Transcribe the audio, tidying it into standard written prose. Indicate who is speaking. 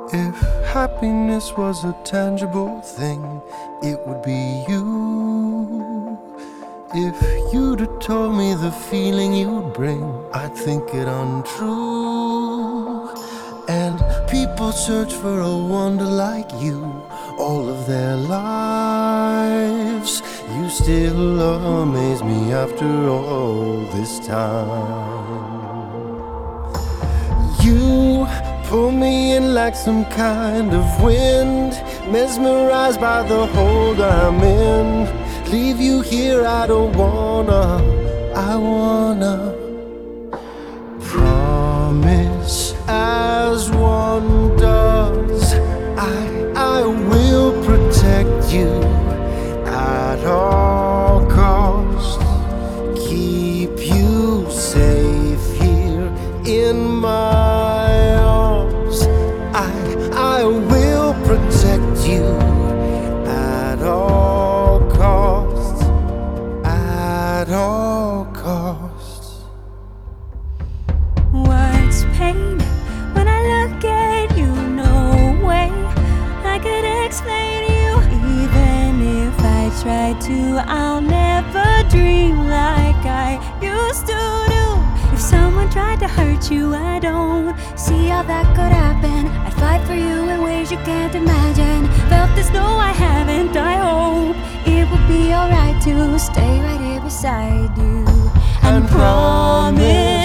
Speaker 1: If happiness was a tangible thing, it would be you. If you'd have told me the feeling you'd bring, I'd think it untrue. And people search for a wonder like you all of their lives. You still amaze me after all this time. You pull me in like some kind of wind, mesmerized by the hold I'm in. Leave you here, I don't wanna. I wanna promise as one does. I will protect you at all costs. Keep you safe here in my arms. I will protect you at all costs. At all costs.
Speaker 2: What's pain when I look at you? No way I could explain you. Even if I try to, I'll never dream like I used to do. If someone tried to hurt you, I don't see how that could happen. I'd fight for you in ways you can't imagine. Felt this, no I haven't. I hope it would be alright to stay right here beside you and promise